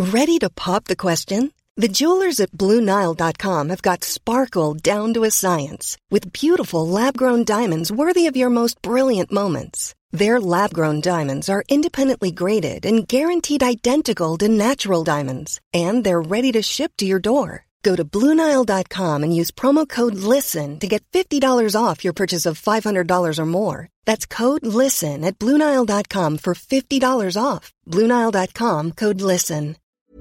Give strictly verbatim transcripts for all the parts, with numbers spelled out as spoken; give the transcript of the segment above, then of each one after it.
Ready to pop the question? The jewelers at Blue Nile dot com have got sparkle down to a science with beautiful lab-grown diamonds worthy of your most brilliant moments. Their lab-grown diamonds are independently graded and guaranteed identical to natural diamonds, and they're ready to ship to your door. Go to Blue Nile dot com and use promo code LISTEN to get fifty dollars off your purchase of five hundred dollars or more. That's code LISTEN at Blue Nile dot com for fifty dollars off. Blue Nile dot com, code LISTEN.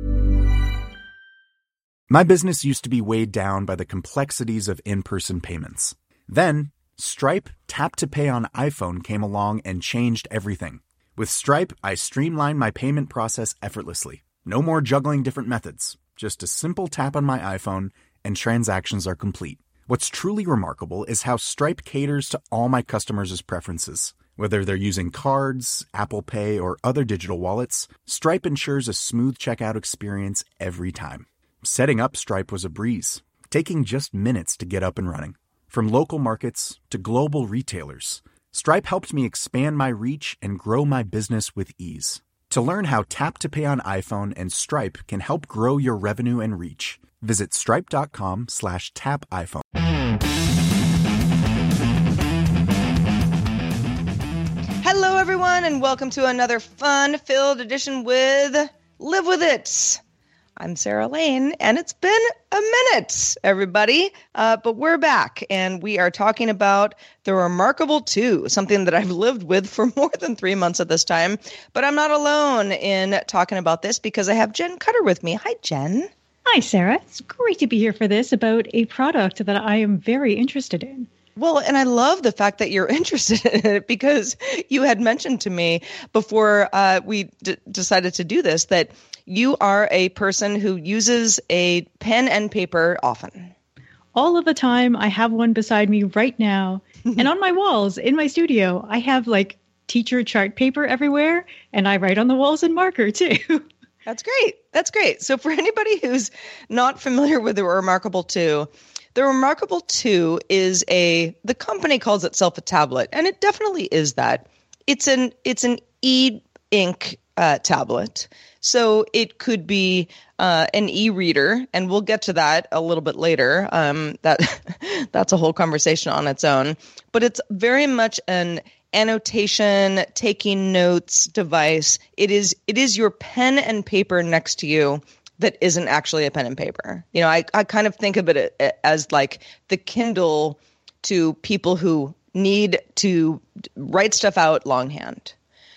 My business used to be weighed down by the complexities of in-person payments. Then, Stripe Tap to Pay on iPhone came along and changed everything. With Stripe, I streamlined my payment process effortlessly. No more juggling different methods. Just a simple tap on my iPhone and transactions are complete. What's truly remarkable is how Stripe caters to all my customers' preferences. Whether they're using cards, Apple Pay, or other digital wallets, Stripe ensures a smooth checkout experience every time. Setting up Stripe was a breeze, taking just minutes to get up and running. From local markets to global retailers, Stripe helped me expand my reach and grow my business with ease. To learn how Tap to Pay on iPhone and Stripe can help grow your revenue and reach, visit stripe.com slash tap iPhone. Hello, everyone, and welcome to another fun-filled edition with Live With It. I'm Sarah Lane, and it's been a minute, everybody, uh, but we're back, and we are talking about The Remarkable two, something that I've lived with for more than three months at this time, but I'm not alone in talking about this because I have Jen Cutter with me. Hi, Jen. Hi, Sarah. It's great to be here for this about a product that I am very interested in. Well, and I love the fact that you're interested in it because you had mentioned to me before uh, we d- decided to do this that you are a person who uses a pen and paper often. All of the time. I have one beside me right now. And on my walls in my studio, I have like teacher chart paper everywhere. And I write on the walls in marker too. That's great. That's great. So for anybody who's not familiar with the Remarkable two, the Remarkable two is a, the company calls itself a tablet, and it definitely is that. It's an, it's an e-ink uh, tablet. So it could be uh, an e-reader, and we'll get to that a little bit later. Um, that that's a whole conversation on its own. But it's very much an annotation, taking notes device. It is it is your pen and paper next to you that isn't actually a pen and paper. You know, I, I kind of think of it as like the Kindle to people who need to write stuff out longhand.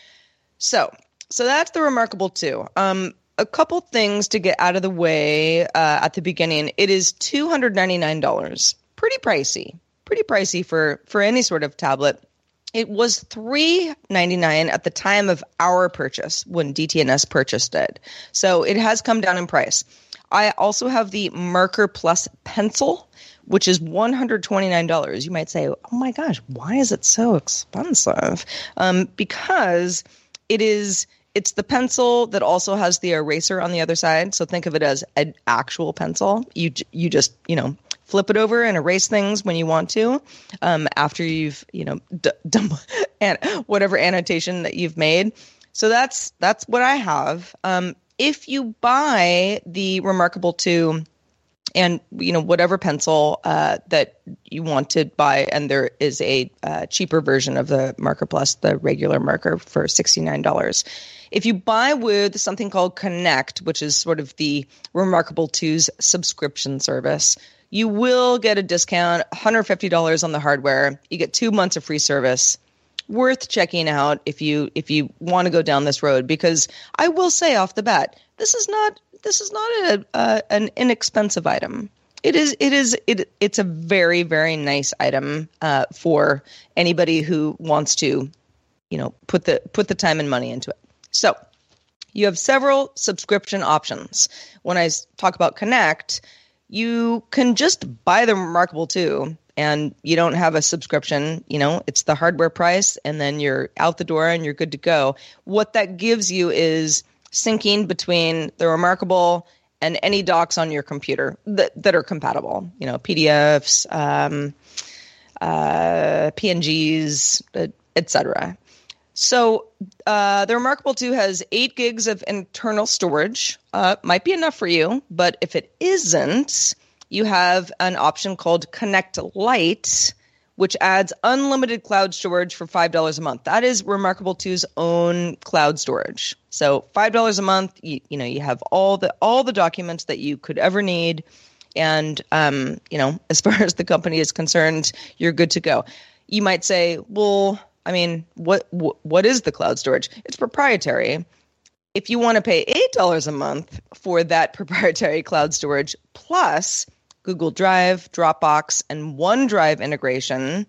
So... So that's the Remarkable two. Um, a couple things to get out of the way uh, at the beginning. It is two hundred ninety-nine dollars. Pretty pricey. Pretty pricey for, for any sort of tablet. It was three hundred ninety-nine dollars at the time of our purchase when D T N S purchased it. So it has come down in price. I also have the Marker Plus Pencil, which is one hundred twenty-nine dollars. You might say, oh my gosh, why is it so expensive? Um, because it is... It's the pencil that also has the eraser on the other side. So think of it as an actual pencil. You you just, you know, flip it over and erase things when you want to um, after you've, you know, d- done and whatever annotation that you've made. So that's that's what I have. Um, if you buy the Remarkable two and, you know, whatever pencil uh, that you want to buy, and there is a uh, cheaper version of the Marker Plus, the regular marker, for sixty-nine dollars. If you buy with something called Connect, which is sort of the Remarkable two's subscription service, you will get a discount, one hundred fifty dollars on the hardware. You get two months of free service. Worth checking out if you if you want to go down this road, because I will say off the bat, this is not this is not a, a an inexpensive item. It is it is it it's a very, very nice item uh, for anybody who wants to, you know, put the put the time and money into it. So you have several subscription options. When I talk about Connect, you can just buy the Remarkable two and you don't have a subscription. You know, it's the hardware price and then you're out the door and you're good to go. What that gives you is syncing between the Remarkable and any docs on your computer that, that are compatible. You know, P D Fs, um, uh, P N Gs, et cetera. So uh, the Remarkable two has eight gigs of internal storage. Uh, might be enough for you, but if it isn't, you have an option called Connect Lite, which adds unlimited cloud storage for five dollars a month. That is Remarkable two's own cloud storage. So five dollars a month, you, you know, you have all the all the documents that you could ever need. And, um, you know, as far as the company is concerned, you're good to go. You might say, well, I mean, what what is the cloud storage? It's proprietary. If you want to pay eight dollars a month for that proprietary cloud storage plus Google Drive, Dropbox, and OneDrive integration,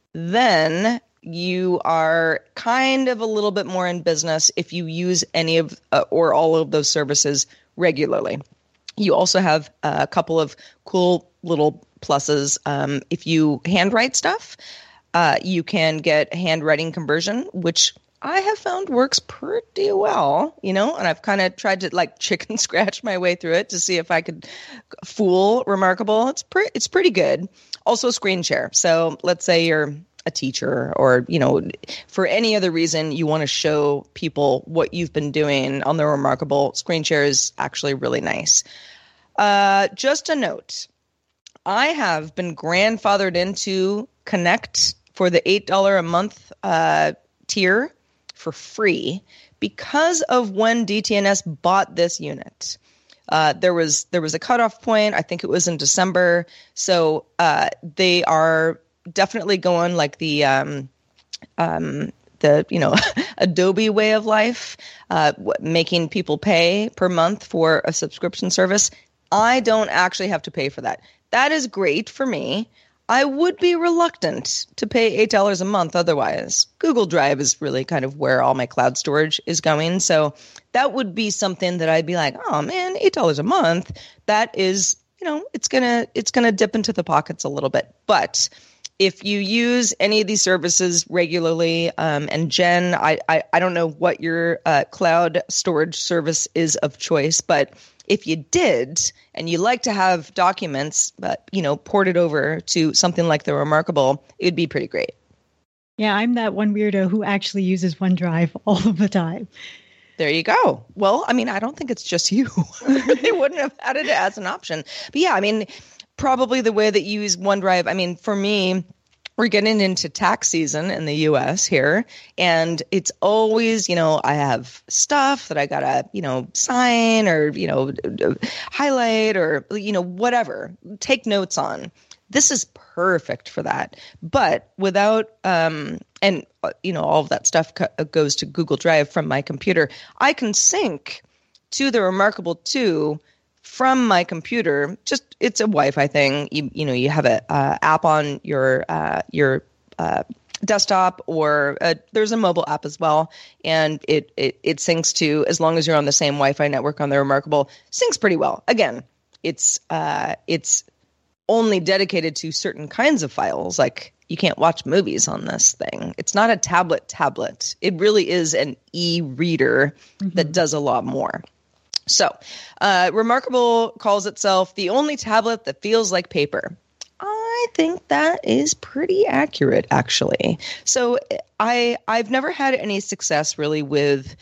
then you are kind of a little bit more in business if you use any of uh, or all of those services regularly. You also have a couple of cool little pluses. Um, if you handwrite stuff, uh, you can get handwriting conversion, which I have found works pretty well, you know, and I've kind of tried to like chicken scratch my way through it to see if I could fool Remarkable. It's pretty, it's pretty good. Also screen share. So let's say you're a teacher or, you know, for any other reason you want to show people what you've been doing on the Remarkable. Screen share is actually really nice. Uh, just a note, I have been grandfathered into Connect for the eight dollars a month uh, tier for free because of when D T N S bought this unit. Uh, there was there was a cutoff point. I think it was in December. So uh, they are definitely going like the um, um, the you know Adobe way of life, uh, making people pay per month for a subscription service. I don't actually have to pay for that. That is great for me. I would be reluctant to pay eight dollars a month otherwise. Google Drive is really kind of where all my cloud storage is going. So that would be something that I'd be like, oh man, eight dollars a month. That is, you know, it's going to it's going to dip into the pockets a little bit. But if you use any of these services regularly, um, and Jen, I, I, I don't know what your uh, cloud storage service is of choice, but if you did and you like to have documents, uh, you know, ported over to something like the Remarkable, it would be pretty great. Yeah, I'm that one weirdo who actually uses OneDrive all of the time. There you go. Well, I mean, I don't think it's just you. They wouldn't have had it as an option. But yeah, I mean, probably the way that you use OneDrive, I mean, for me, we're getting into tax season in the U S here, and it's always, you know, I have stuff that I gotta, you know, sign or, you know, highlight or, you know, whatever, take notes on. This is perfect for that. But without, um, and, you know, all of that stuff co- goes to Google Drive from my computer. I can sync to the Remarkable two from my computer. Just it's a Wi-Fi thing. You you know you have an uh, app on your uh, your uh, desktop, or uh, there's a mobile app as well, and it, it it syncs to, as long as you're on the same Wi-Fi network on the Remarkable, syncs pretty well. Again, it's uh it's only dedicated to certain kinds of files. Like you can't watch movies on this thing. It's not a tablet tablet. It really is an e-reader mm-hmm. that does a lot more. So, uh, Remarkable calls itself the only tablet that feels like paper. I think that is pretty accurate, actually. So, I I've never had any success really with,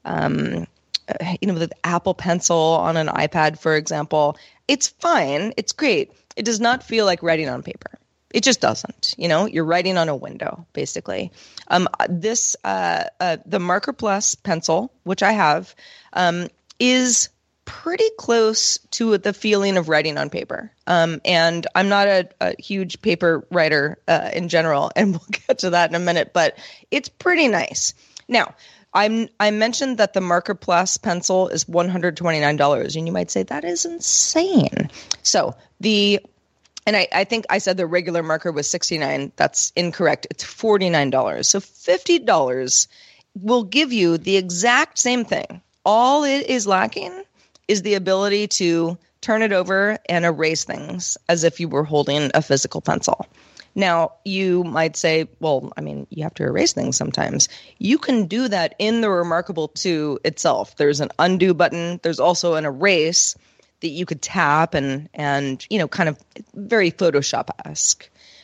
um, you know, with Apple Pencil on an iPad, for example. It's fine. It's great. It does not feel like writing on paper. It just doesn't. You know, you're writing on a window, basically. Um, this uh, uh, the Marker Plus pencil, which I have, um, is pretty close to the feeling of writing on paper. Um, and I'm not a, a huge paper writer uh, in general, and we'll get to that in a minute, but it's pretty nice. Now, I'm, I mentioned that the Marker Plus pencil is one hundred twenty-nine dollars, and you might say that is insane. So the, and I, I think I said the regular marker was sixty-nine dollars. That's incorrect. It's forty-nine dollars. So fifty dollars will give you the exact same thing. All it is lacking is the ability to turn it over and erase things as if you were holding a physical pencil. Now, you might say, well, I mean, you have to erase things sometimes. You can do that in the Remarkable two itself. There's an undo button. There's also an erase that you could tap and, and you know, kind of very Photoshop-esque.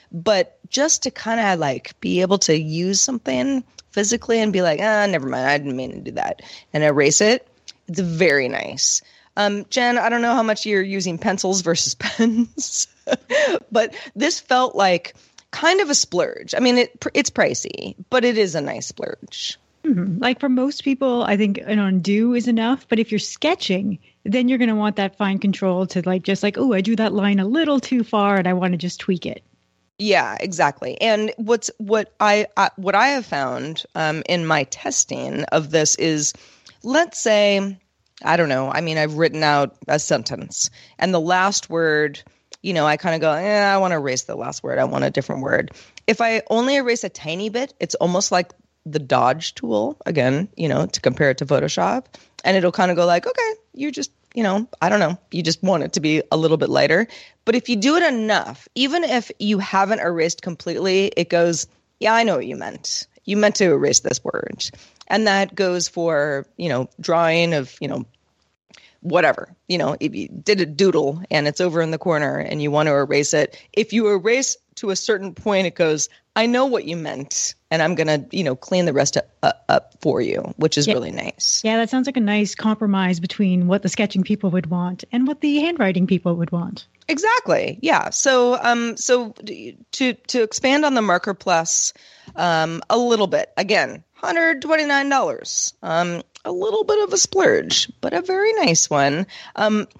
But just to kind of like be able to use something physically and be like, ah, never mind, I didn't mean to do that, and erase it, it's very nice. Um, Jen, I don't know how much you're using pencils versus pens, but this felt like kind of a splurge. I mean, it it's pricey, but it is a nice splurge. Mm-hmm. Like for most people, I think an undo is enough. But if you're sketching, then you're going to want that fine control to like just like, oh, I drew that line a little too far and I want to just tweak it. Yeah, exactly. And what's what I, I what I have found um, in my testing of this is, let's say, I don't know. I mean, I've written out a sentence and the last word, you know, I kind of go, eh, I want to erase the last word. I want a different word. If I only erase a tiny bit, it's almost like the dodge tool, again, you know, to compare it to Photoshop. And it'll kind of go like, okay, you just, you know, I don't know. You just want it to be a little bit lighter. But if you do it enough, even if you haven't erased completely, it goes, yeah, I know what you meant. You meant to erase this word. And that goes for, you know, drawing of, you know, whatever, you know, if you did a doodle and it's over in the corner and you want to erase it, if you erase to a certain point, it goes, I know what you meant, and I'm going to, you know, clean the rest up, uh, up for you, which is yeah. really nice. Yeah, that sounds like a nice compromise between what the sketching people would want and what the handwriting people would want. Exactly. Yeah. So, um, so to to expand on the Marker Plus, um, a little bit, again, one hundred twenty-nine dollars, um, a little bit of a splurge, but a very nice one. Um,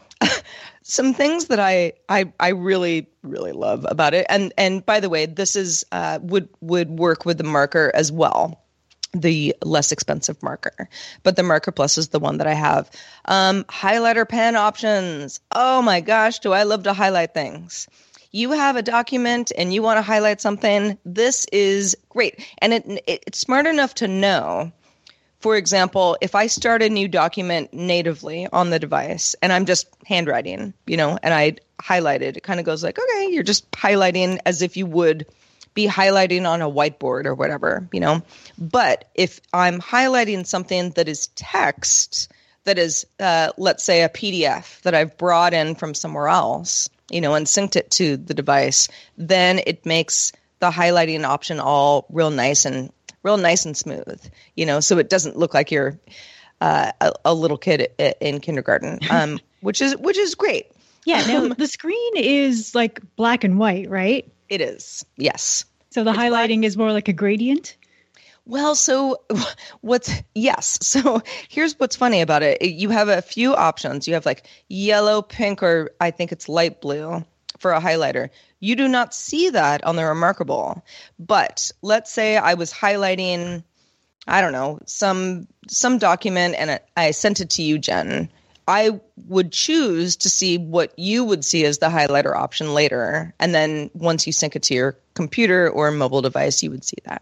some things that I, I, I really, really love about it. And, and by the way, this is, uh, would, would work with the Marker as well, the less expensive Marker, but the Marker Plus is the one that I have. Um, highlighter pen options. Oh my gosh, do I love to highlight things. You have a document and you want to highlight something. This is great. And it, it it's smart enough to know, for example, if I start a new document natively on the device and I'm just handwriting, you know, and I highlight it, it kind of goes like, okay, you're just highlighting as if you would be highlighting on a whiteboard or whatever, you know. But if I'm highlighting something that is text, that is, uh, let's say, a P D F that I've brought in from somewhere else, you know, and synced it to the device, then it makes the highlighting option all real nice and real nice and smooth, you know, so it doesn't look like you're uh, a, a little kid in kindergarten, um, which is which is great. Yeah. Now the screen is like black and white, right? It is. Yes. So the it's highlighting black. is more like a gradient. Well, so what's yes. So here's what's funny about it. You have a few options. You have like yellow, pink, or I think it's light blue for a highlighter. You do not see that on the Remarkable. But let's say I was highlighting, I don't know, some some document and I sent it to you, Jen. I would choose to see what you would see as the highlighter option later. And then once you sync it to your computer or mobile device, you would see that.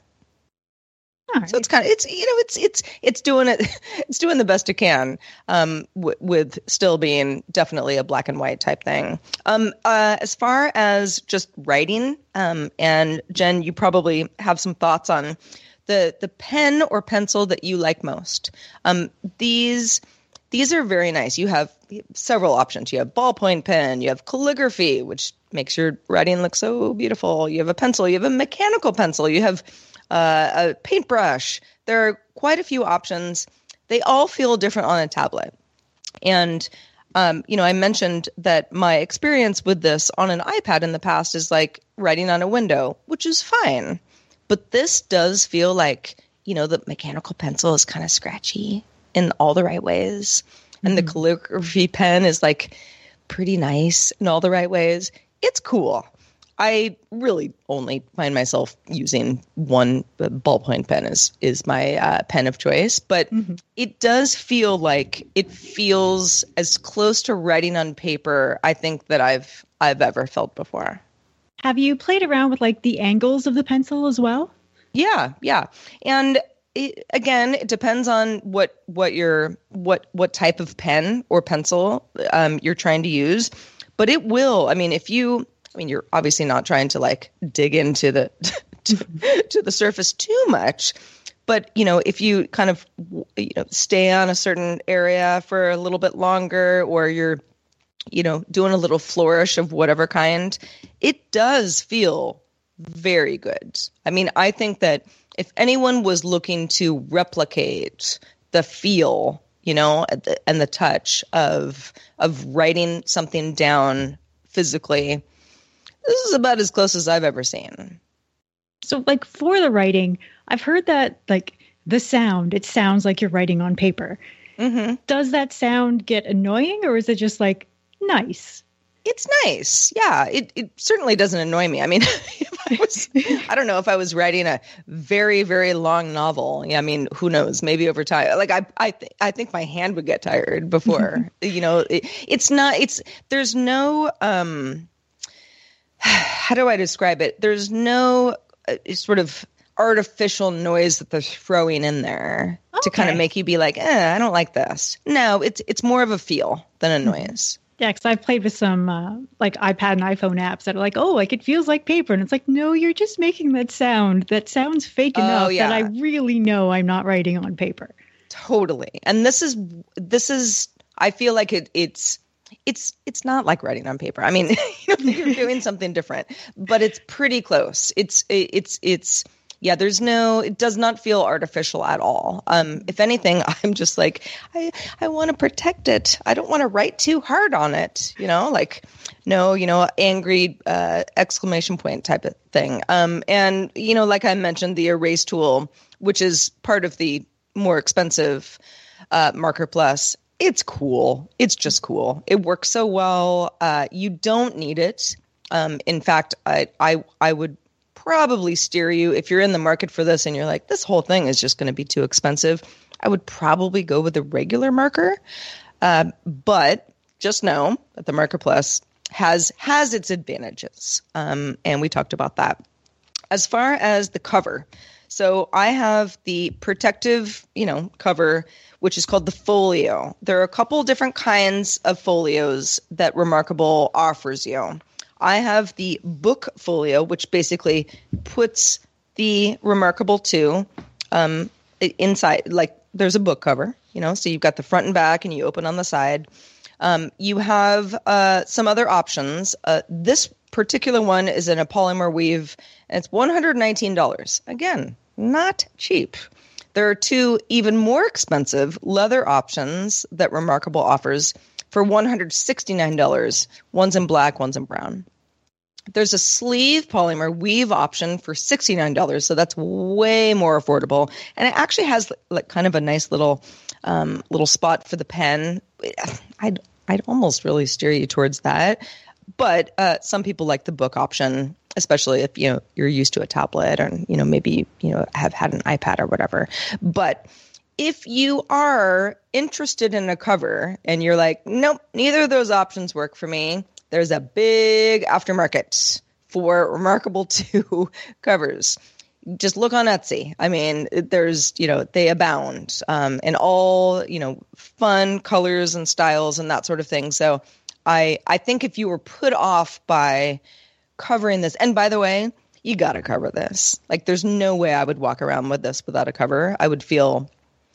Right. So it's kind of, it's, you know, it's, it's, it's doing it, it's doing the best it can, um, w- with still being definitely a black and white type thing. Um, uh, as far as just writing, um, and Jen, you probably have some thoughts on the, the pen or pencil that you like most. Um, these, these are very nice. You have several options. You have ballpoint pen, you have calligraphy, which makes your writing look so beautiful. You have a pencil, you have a mechanical pencil, you have Uh, a paintbrush. There are quite a few options. They all feel different on a tablet. And, um, you know, I mentioned that my experience with this on an iPad in the past is like writing on a window, which is fine. But this does feel like, you know, the mechanical pencil is kind of scratchy in all the right ways. And mm-hmm. the calligraphy pen is like pretty nice in all the right ways. It's cool. I really only find myself using one ballpoint pen is is my uh, pen of choice, but mm-hmm. it does feel like it feels as close to writing on paper, I think, that I've I've ever felt before. Have you played around with like the angles of the pencil as well? Yeah, yeah, and it, again, it depends on what what your what what type of pen or pencil um, you're trying to use, but it will. I mean, if you I mean, you're obviously not trying to like dig into the to, to the surface too much, but you know, if you kind of you know stay on a certain area for a little bit longer, or you're you know doing a little flourish of whatever kind, it does feel very good. I mean, I think that if anyone was looking to replicate the feel, you know, and the touch of of writing something down physically, this is about as close as I've ever seen. So, like, for the writing, I've heard that, like, the sound, it sounds like you're writing on paper. Mm-hmm. Does that sound get annoying, or is it just, like, nice? It's nice. Yeah, it, it certainly doesn't annoy me. I mean, if I was, I don't know if I was writing a very, very long novel. Yeah, I mean, who knows? Maybe over time. Like, I, I, th- I think my hand would get tired before, you know, it, it's not, it's, there's no, um, how do I describe it? There's no uh, sort of artificial noise that they're throwing in there okay. to kind of make you be like, eh, I don't like this. No, it's it's more of a feel than a noise. Yeah, because I've played with some uh, like iPad and iPhone apps that are like, oh, like it feels like paper. And it's like, no, you're just making that sound. That sounds fake enough oh, yeah. that I really know I'm not writing on paper. Totally. And this is, this is, I feel like it, it's, It's it's not like writing on paper. I mean, you know, you're doing something different, but it's pretty close. It's it's it's yeah. There's no. It does not feel artificial at all. Um, if anything, I'm just like I I want to protect it. I don't want to write too hard on it. You know, like no, you know, angry uh, exclamation point type of thing. Um, and you know, like I mentioned, the erase tool, which is part of the more expensive uh, Marker Plus. It's cool. It's just cool. It works so well. Uh, you don't need it. Um, in fact, I, I I would probably steer you, if you're in the market for this and you're like, this whole thing is just going to be too expensive, I would probably go with a regular marker. Uh, but just know that the Marker Plus has has its advantages. Um, and we talked about that. As far as the cover, so I have the protective, you know, cover, which is called the folio. There are a couple different kinds of folios that Remarkable offers you. I have the book folio, which basically puts the Remarkable two um, inside, like there's a book cover, you know, so you've got the front and back and you open on the side. Um, you have uh, some other options. Uh, this particular one is in a polymer weave, and it's one hundred nineteen dollars. Again, not cheap. There are two even more expensive leather options that Remarkable offers for one hundred sixty-nine dollars. One's in black, one's in brown. There's a sleeve polymer weave option for sixty-nine dollars, so that's way more affordable. And it actually has like kind of a nice little um, little spot for the pen. I'd I'd almost really steer you towards that. But uh, some people like the book option, especially if you know you're used to a tablet or you know maybe you know have had an iPad or whatever. But if you are interested in a cover and you're like, nope, neither of those options work for me, there's a big aftermarket for Remarkable two covers. Just look on Etsy. I mean, there's, you know, they abound um, in all, you know, fun colors and styles and that sort of thing. So I I think if you were put off by covering this, and by the way, you got to cover this. Like, there's no way I would walk around with this without a cover. I would feel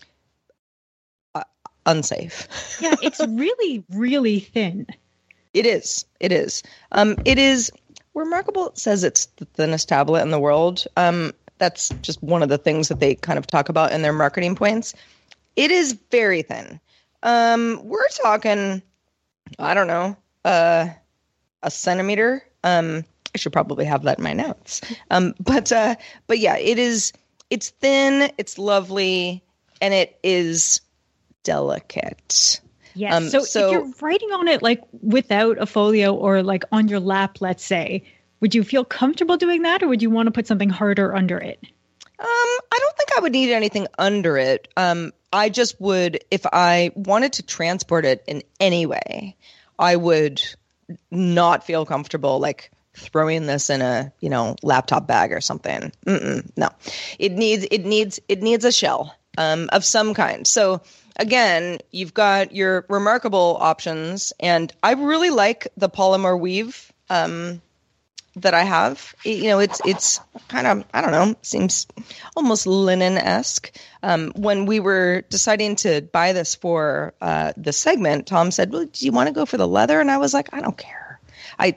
uh, unsafe. Yeah, it's really, really thin. It is. It is. Um, it is. Remarkable says it's the thinnest tablet in the world. Um, that's just one of the things that they kind of talk about in their marketing points. It is very thin. Um, we're talking, I don't know, uh, a centimeter. Um, I should probably have that in my notes. Um, but uh, but yeah, it is. It's thin. It's lovely, and it is delicate. Yes. Um, so, so if you're writing on it like without a folio or like on your lap, let's say, would you feel comfortable doing that, or would you want to put something harder under it? Um, I don't think I would need anything under it. Um, I just would, if I wanted to transport it in any way, I would not feel comfortable like throwing this in a, you know, laptop bag or something. Mm-mm, no, it needs, it needs, it needs a shell um, of some kind. So again, you've got your Remarkable options, and I really like the polymer weave um, that I have. You know, it's it's kind of, I don't know, seems almost linen-esque. Um, when we were deciding to buy this for uh, the segment, Tom said, well, do you want to go for the leather? And I was like, I don't care. I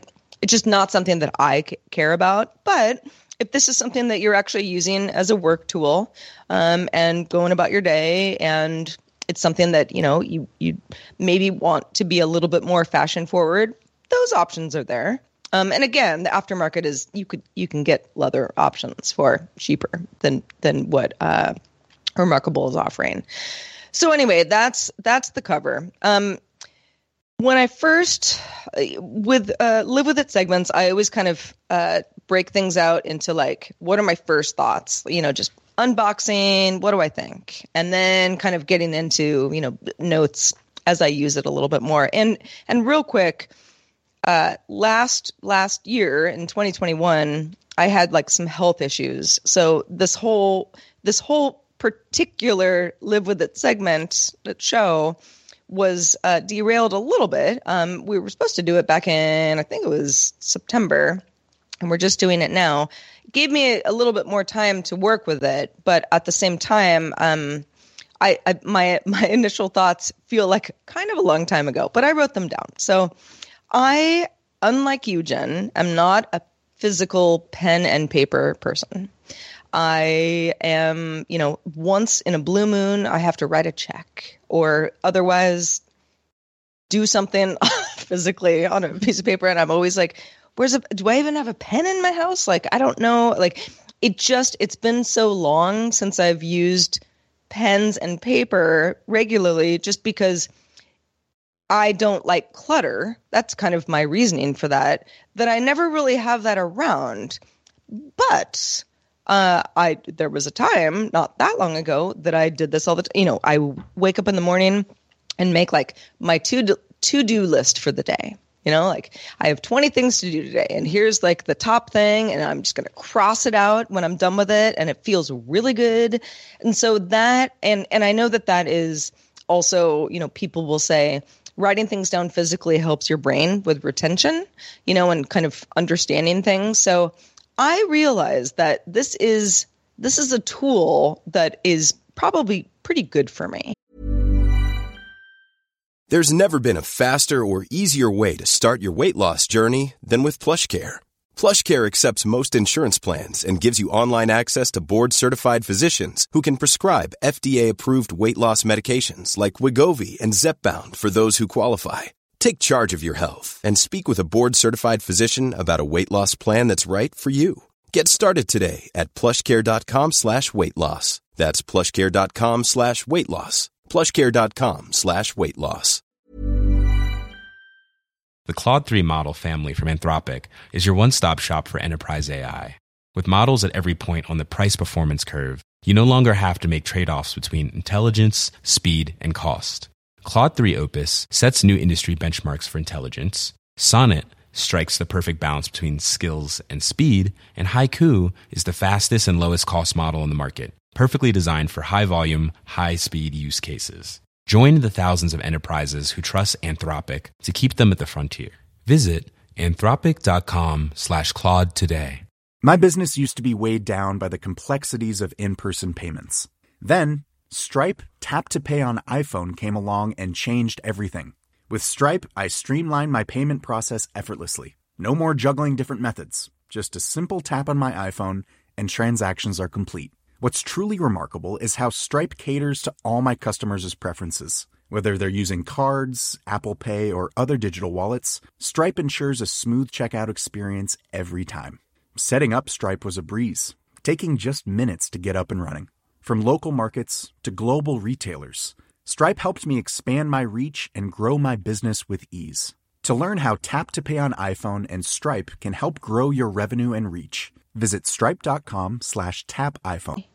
it's just not something that I c- care about. But if this is something that you're actually using as a work tool um, and going about your day, and it's something that, you know, you, you maybe want to be a little bit more fashion forward, those options are there. Um, and again, the aftermarket is, you could, you can get leather options for cheaper than, than what uh, Remarkable is offering. So anyway, that's, that's the cover. Um, when I first, with uh, Live With It segments, I always kind of uh, break things out into like, what are my first thoughts? You know, just unboxing, what do I think? And then kind of getting into, you know, notes as I use it a little bit more. And, and real quick, uh, last, last year in twenty twenty-one, I had like some health issues. So this whole, this whole particular Live With It segment, that show, was uh, derailed a little bit. Um, we were supposed to do it back in, I think it was September, and we're just doing it now. It gave me a, a little bit more time to work with it, but at the same time, um, I, I my my initial thoughts feel like kind of a long time ago, but I wrote them down. So I, unlike you, Jen, am not a physical pen and paper person. I am, you know, once in a blue moon, I have to write a check or otherwise do something physically on a piece of paper. And I'm always like, where's a, do I even have a pen in my house? Like, I don't know. Like, it just, it's been so long since I've used pens and paper regularly, just because I don't like clutter. That's kind of my reasoning for that, that I never really have that around. But Uh, I there was a time not that long ago that I did this all the time. You know, I wake up in the morning and make like my to to do list for the day. You know, like I have twenty things to do today, and here's like the top thing, and I'm just gonna cross it out when I'm done with it, and it feels really good. And so that, and and I know that that is also, you know, people will say writing things down physically helps your brain with retention, you know, and kind of understanding things. So I realize that this is this is a tool that is probably pretty good for me. There's never been a faster or easier way to start your weight loss journey than with PlushCare. PlushCare accepts most insurance plans and gives you online access to board-certified physicians who can prescribe F D A-approved weight loss medications like Wegovy and Zepbound for those who qualify. Take charge of your health and speak with a board-certified physician about a weight loss plan that's right for you. Get started today at plushcare.com slash weight loss. That's plushcare.com slash weight loss. plushcare.com slash weight loss. The Claude three model family from Anthropic is your one-stop shop for enterprise A I. With models at every point on the price-performance curve, you no longer have to make trade-offs between intelligence, speed, and cost. Claude three Opus sets new industry benchmarks for intelligence, Sonnet strikes the perfect balance between skills and speed, and Haiku is the fastest and lowest cost model in the market, perfectly designed for high-volume, high-speed use cases. Join the thousands of enterprises who trust Anthropic to keep them at the frontier. Visit anthropic.com slash Claude today. My business used to be weighed down by the complexities of in-person payments. Then, Stripe Tap to Pay on iPhone came along and changed everything. With Stripe, I streamlined my payment process effortlessly. No more juggling different methods. Just a simple tap on my iPhone and transactions are complete. What's truly remarkable is how Stripe caters to all my customers' preferences. Whether they're using cards, Apple Pay, or other digital wallets, Stripe ensures a smooth checkout experience every time. Setting up Stripe was a breeze, taking just minutes to get up and running. From local markets to global retailers, Stripe helped me expand my reach and grow my business with ease. To learn how Tap to Pay on iPhone and Stripe can help grow your revenue and reach, visit stripe.com slash tap iPhone.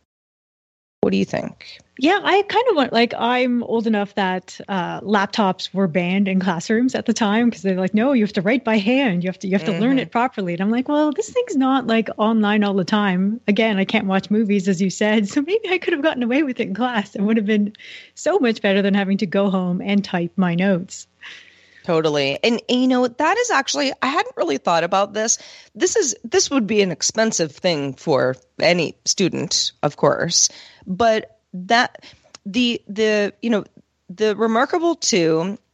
What do you think? Yeah, I kind of want, like, I'm old enough that uh, laptops were banned in classrooms at the time because they're like, no, you have to write by hand. You have to, you have to mm-hmm. learn it properly. And I'm like, well, this thing's not like online all the time. Again, I can't watch movies, as you said. So maybe I could have gotten away with it in class. It would have been so much better than having to go home and type my notes. Totally. And, and, you know, that is actually, I hadn't really thought about this. This is, this would be an expensive thing for any student, of course. But that, the, the, you know, the Remarkable two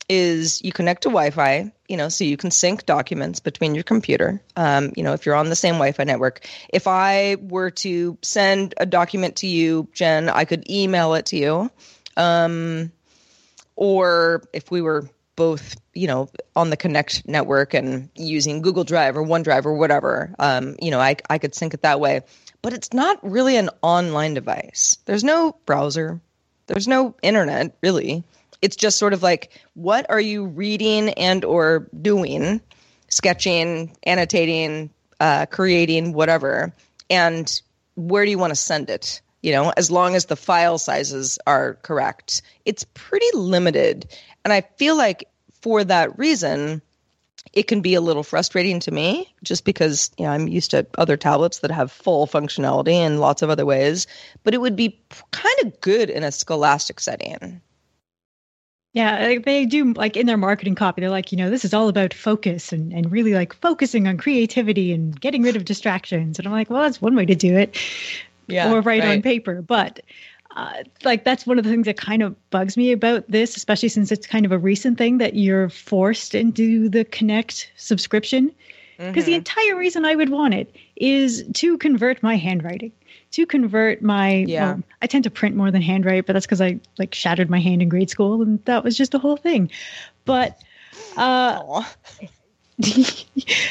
is you connect to Wi-Fi, you know, so you can sync documents between your computer. Um, you know, if you're on the same Wi-Fi network. If I were to send a document to you, Jen, I could email it to you. Um, or if we were both, you know, on the Connect network and using Google Drive or OneDrive or whatever, um, you know, I, I could sync it that way. But it's not really an online device. There's no browser. There's no internet, really. It's just sort of like, what are you reading and or doing, sketching, annotating, uh, creating, whatever, and where do you want to send it? You know, as long as the file sizes are correct. It's pretty limited. And I feel like for that reason, it can be a little frustrating to me just because, you know, I'm used to other tablets that have full functionality in lots of other ways, but it would be kind of good in a scholastic setting. Yeah, they do, like in their marketing copy, they're like, you know, this is all about focus and, and really like focusing on creativity and getting rid of distractions. And I'm like, well, that's one way to do it. Yeah, or write right. on paper. But uh, like, that's one of the things that kind of bugs me about this, especially since it's kind of a recent thing that you're forced into the Connect subscription. Because mm-hmm. the entire reason I would want it is to convert my handwriting. To convert my, yeah. well, I tend to print more than handwrite, but that's because I like shattered my hand in grade school, and that was just the whole thing. But uh, the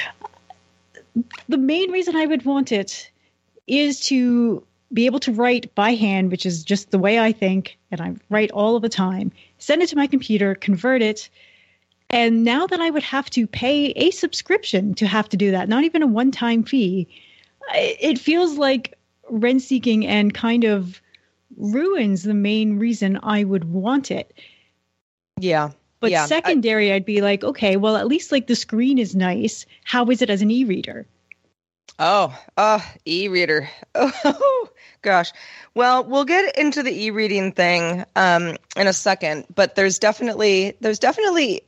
main reason I would want it is to be able to write by hand, which is just the way I think, and I write all of the time, send it to my computer, convert it. And now that I would have to pay a subscription to have to do that, not even a one-time fee, it feels like rent-seeking and kind of ruins the main reason I would want it. Yeah. But yeah. secondary, I, I'd be like, okay, well, at least like the screen is nice. How is it as an e-reader? Oh, uh, e-reader. Oh, gosh. Well, we'll get into the e-reading thing um, in a second, but there's definitely, there's definitely,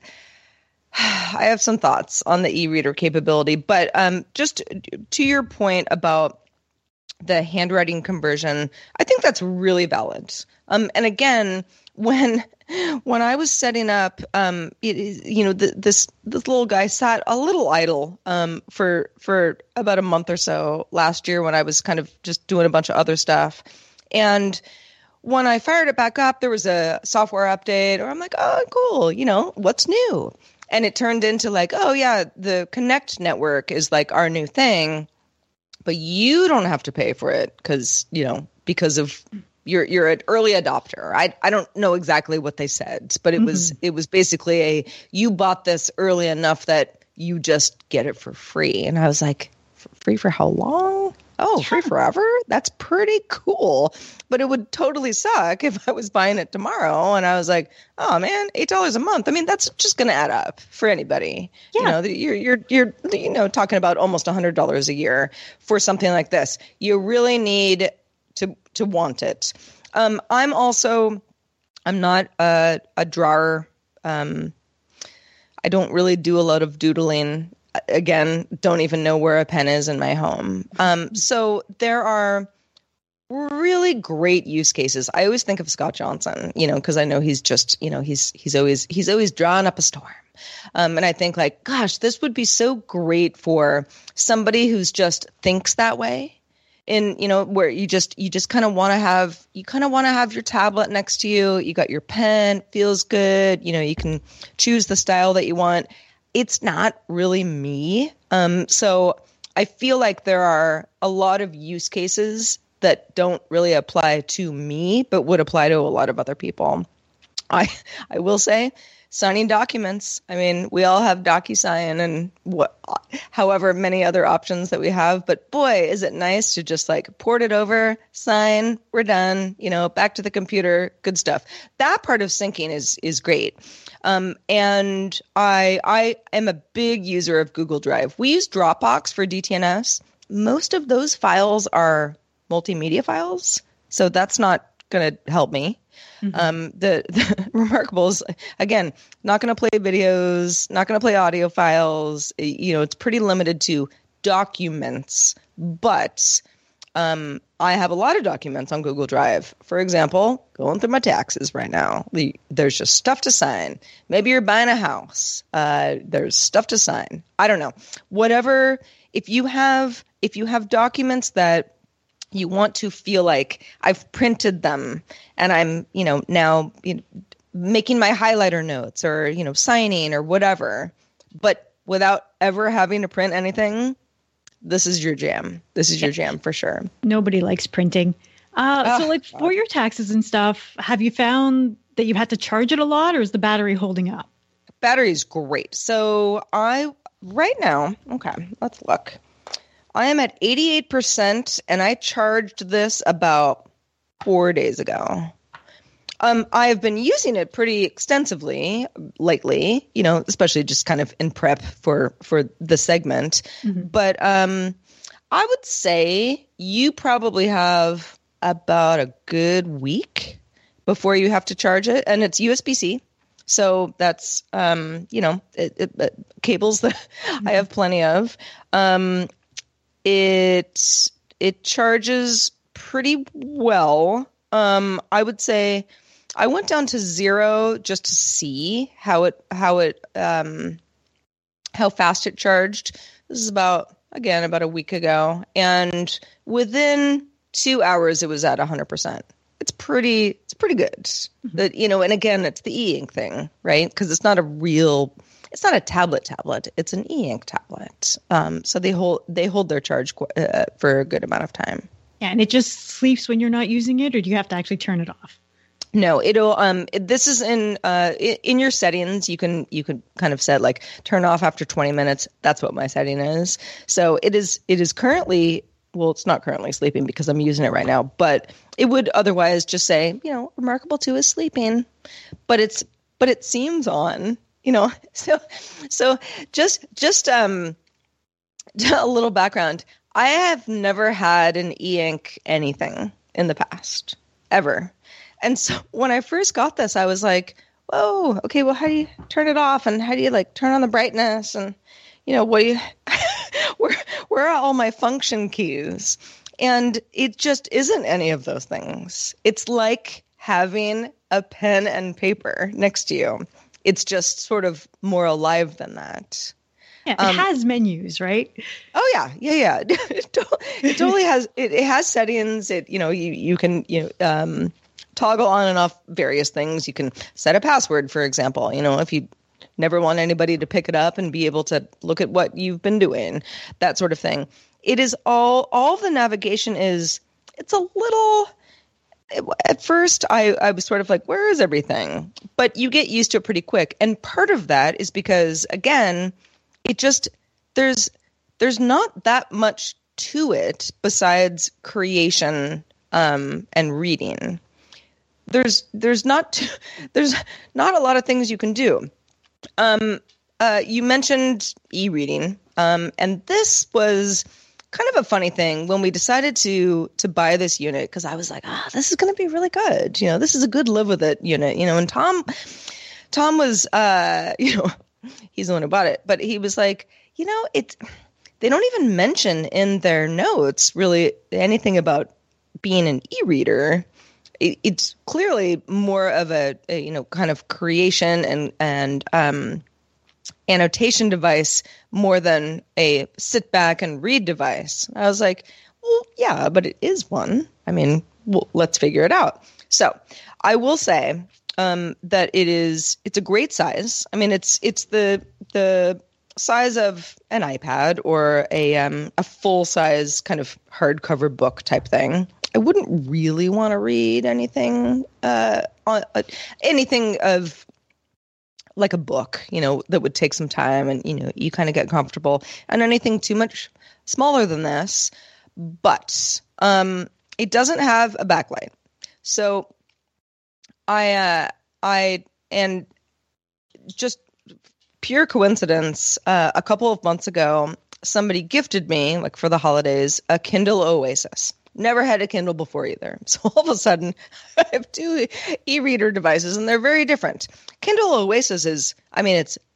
I have some thoughts on the e-reader capability, but um, just to your point about the handwriting conversion, I think that's really valid. Um, and again, when when I was setting up, um, it, you know, the, this this little guy sat a little idle um, for for about a month or so last year when I was kind of just doing a bunch of other stuff. And when I fired it back up, there was a software update, or I'm like, oh, cool, you know, what's new? And it turned into like, oh yeah, the Connect network is like our new thing. But you don't have to pay for it because, you know, because of you're you're an early adopter. I I don't know exactly what they said, but it mm-hmm. was it was basically a you bought this early enough that you just get it for free. And I was like, free for how long? Oh, yeah. Free forever? That's pretty cool. But it would totally suck if I was buying it tomorrow. And I was like, oh man, eight dollars a month. I mean, that's just going to add up for anybody. Yeah. You know, you're, you're, you're, you know, talking about almost a hundred dollars a year for something like this. You really need to, to want it. Um, I'm also, I'm not a, a drawer. Um, I don't really do a lot of doodling. Again, don't even know where a pen is in my home. Um, so there are really great use cases. I always think of Scott Johnson, you know, because I know he's just, you know, he's he's always he's always drawing up a storm. Um, and I think like, gosh, this would be so great for somebody who's just thinks that way. In, you know, where you just you just kind of want to have you kind of want to have your tablet next to you. You got your pen, feels good. You know, you can choose the style that you want. It's not really me. Um, so I feel like there are a lot of use cases that don't really apply to me, but would apply to a lot of other people. I I will say, signing documents. I mean, we all have DocuSign and what, however many other options that we have. But boy, is it nice to just like port it over, sign, we're done. You know, back to the computer, good stuff. That part of syncing is is great. Um, and I I am a big user of Google Drive. We use Dropbox for D T N S. Most of those files are multimedia files, so that's not going to help me. Mm-hmm. Um, the, the Remarkables, again, not going to play videos, not going to play audio files. You know, it's pretty limited to documents, but Um, I have a lot of documents on Google Drive. For example, going through my taxes right now. The, there's just stuff to sign. Maybe you're buying a house. Uh, there's stuff to sign. I don't know. Whatever. If you have if you have documents that you want to feel like I've printed them and I'm, you know, now you know, making my highlighter notes or, you know, signing or whatever, but without ever having to print anything, this is your jam. This is your jam for sure. Nobody likes printing. Uh, Oh, so like God. for your taxes and stuff, have you found that you've had to charge it a lot, or is the battery holding up? Battery's great. So I, right now, okay, let's look. I am at eighty-eight percent and I charged this about four days ago. Um, I've been using it pretty extensively lately, you know, especially just kind of in prep for, for the segment. Mm-hmm. But um, I would say you probably have about a good week before you have to charge it. And it's U S B C. So that's, um, you know, it, it, it, cables that mm-hmm. I have plenty of. Um, it, it charges pretty well. Um, I would say I went down to zero just to see how it, how it, um, how fast it charged. This is about, again, about a week ago. And within two hours, it was at one hundred percent. It's pretty, it's pretty good. Mm-hmm. That, you know, and again, it's the e-ink thing, right? Because it's not a real, it's not a tablet tablet. It's an e-ink tablet. Um, so they hold, they hold their charge qu- uh, for a good amount of time. Yeah, and it just sleeps when you're not using it, or do you have to actually turn it off? No, it'll. Um, it, this is in uh in, in your settings. You can you can kind of set like turn off after twenty minutes. That's what my setting is. So it is. It is currently. Well, it's not currently sleeping because I'm using it right now. But it would otherwise just say, you know, Remarkable two is sleeping, but it's but it seems on. You know, so so just just um a little background. I have never had an e-ink anything in the past ever. And so when I first got this, I was like, whoa, okay, well, how do you turn it off? And how do you like turn on the brightness? And, you know, what do you, where, where are all my function keys? And it just isn't any of those things. It's like having a pen and paper next to you. It's just sort of more alive than that. Yeah, it Um, has menus, right? Oh yeah, yeah, yeah. It totally, it totally has. It, it has settings. It you know you you can you know, um, toggle on and off various things. You can set a password, for example. You know, if you never want anybody to pick it up and be able to look at what you've been doing, that sort of thing. It is all all of the navigation is. It's a little. At first, I, I was sort of like, where is everything? But you get used to it pretty quick. And part of that is because, again, it just there's there's not that much to it besides creation um, and reading. There's there's not t- there's not a lot of things you can do. Um, uh, you mentioned e-reading, um, and this was kind of a funny thing when we decided to to buy this unit, because I was like, ah, this is going to be really good. You know, this is a good live with it unit. You know, and Tom Tom was uh, you know. He's the one who bought it, but he was like, you know, it. They don't even mention in their notes really anything about being an e-reader. It, it's clearly more of a, a, you know, kind of creation and and um, annotation device more than a sit back and read device. I was like, well, yeah, but it is one. I mean, well, let's figure it out. So I will say. Um, that it is, it's a great size. I mean, it's it's the the size of an iPad or a um, a full size kind of hardcover book type thing. I wouldn't really want to read anything uh, on uh, anything of like a book, you know, that would take some time and you know you kind of get comfortable. And anything too much smaller than this, but um, it doesn't have a backlight, so. I, uh, I, and just pure coincidence, uh, a couple of months ago, somebody gifted me, like for the holidays, a Kindle Oasis. Never had a Kindle before either. So all of a sudden, I have two e-reader devices, and they're very different. Kindle Oasis is, I mean, it's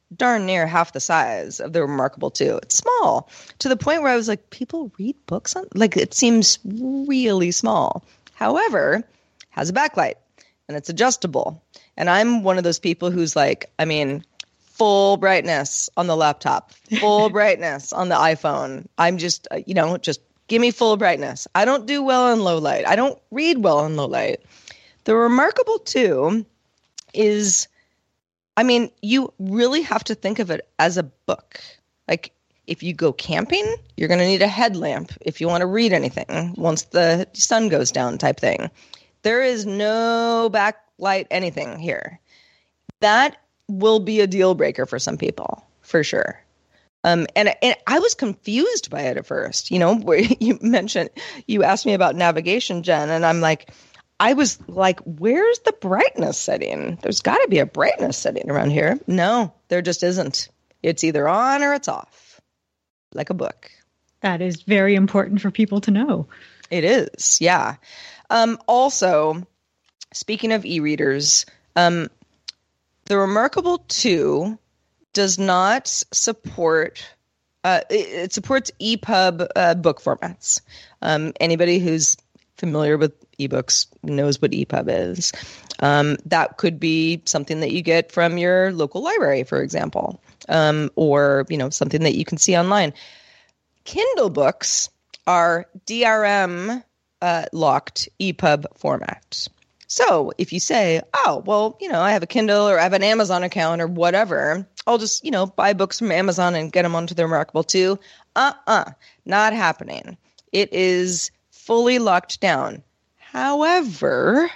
darn near half the size of the Remarkable two. It's small to the point where I was like, people read books on, like, it seems really small. However, has a backlight and it's adjustable. And I'm one of those people who's like, I mean, full brightness on the laptop, full brightness on the iPhone. I'm just, you know, just give me full brightness. I don't do well in low light. I don't read well in low light. The Remarkable two is, I mean, you really have to think of it as a book. Like, if you go camping, you're going to need a headlamp if you want to read anything once the sun goes down type thing. There is no backlight anything here. That will be a deal breaker for some people, for sure. Um, and, and I was confused by it at first. You know, where you mentioned, you asked me about navigation, Jen, and I'm like, I was like, where's the brightness setting? There's got to be a brightness setting around here. No, there just isn't. It's either on or it's off, like a book. That is very important for people to know. It is, yeah. Um, also, speaking of e-readers, um, the Remarkable two does not support, uh, it, it supports E P U B uh, book formats. Um, anybody who's familiar with ebooks knows what E P U B is. Um, that could be something that you get from your local library, for example, um, or, you know, something that you can see online. Kindle books are D R M uh, locked E P U B format. So if you say, oh, well, you know, I have a Kindle or I have an Amazon account or whatever, I'll just, you know, buy books from Amazon and get them onto the Remarkable two. Uh-uh, not happening. It is fully locked down. However,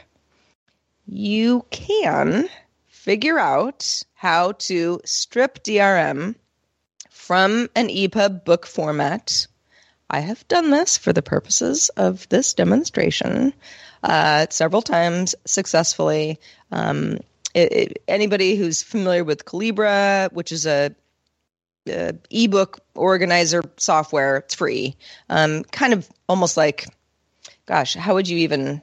you can figure out how to strip D R M from an E P U B book format. I have done this for the purposes of this demonstration uh, several times successfully. Um, it, it, anybody who's familiar with Calibra, which is a, a ebook organizer software, it's free. Um, kind of almost like, gosh, how would you even,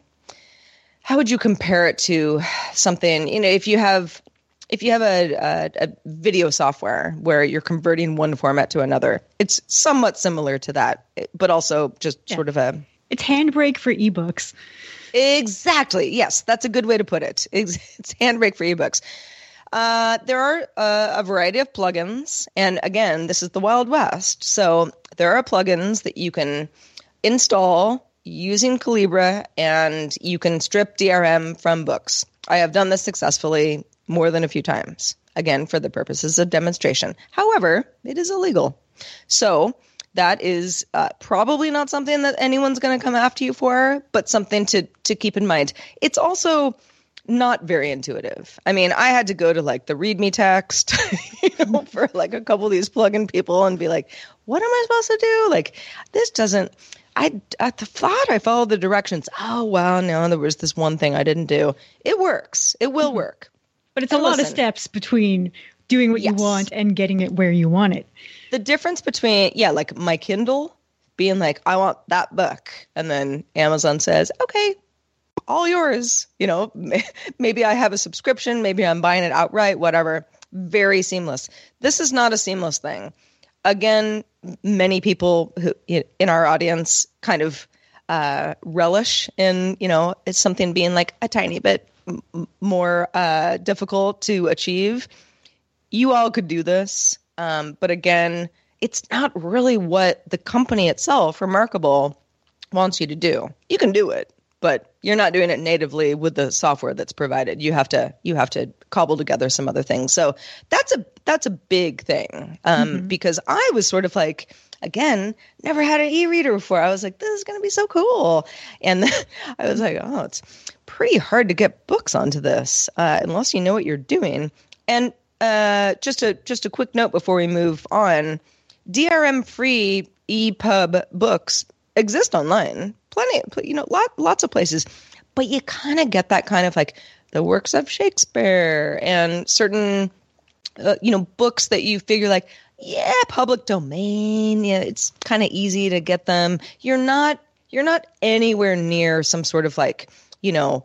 how would you compare it to something, you know, if you have, if you have a, a, a video software where you're converting one format to another, it's somewhat similar to that, but also just yeah. sort of a... It's Handbrake for ebooks. Exactly. Yes, that's a good way to put it. It's, it's Handbrake for ebooks. Uh, there are uh, a variety of plugins. And again, this is the Wild West. So there are plugins that you can install using Calibra, and you can strip D R M from books. I have done this successfully more than a few times, again, for the purposes of demonstration. However, it is illegal. So that is uh, probably not something that anyone's going to come after you for, but something to, to keep in mind. It's also not very intuitive. I mean, I had to go to like the README text, you know, for like a couple of these plugin people and be like, what am I supposed to do? Like, this doesn't, I, I thought I followed the directions. Oh, well, no, there was this one thing I didn't do. It works. It will work. But it's and a lot listen, of steps between doing what yes. you want and getting it where you want it. The difference between, yeah, like my Kindle being like, I want that book. And then Amazon says, okay, all yours. You know, maybe I have a subscription. Maybe I'm buying it outright, whatever. Very seamless. This is not a seamless thing. Again, many people who in our audience kind of uh, relish in, you know, it's something being like a tiny bit m- more uh, difficult to achieve. You all could do this. Um, but again, it's not really what the company itself, Remarkable, wants you to do. You can do it, but you're not doing it natively with the software that's provided. You have to you have to cobble together some other things. So that's a that's a big thing um, mm-hmm. because I was sort of like, again, never had an e-reader before. I was like, this is going to be so cool. And then I was like, oh, it's pretty hard to get books onto this uh, unless you know what you're doing. And uh, just a just a quick note before we move on, D R M-free E P U B books exist online. Plenty, you know, lot, lots of places. But you kind of get that kind of like the works of Shakespeare and certain, uh, you know, books that you figure like, yeah, public domain. Yeah, it's kind of easy to get them. You're not, you're not anywhere near some sort of like, you know,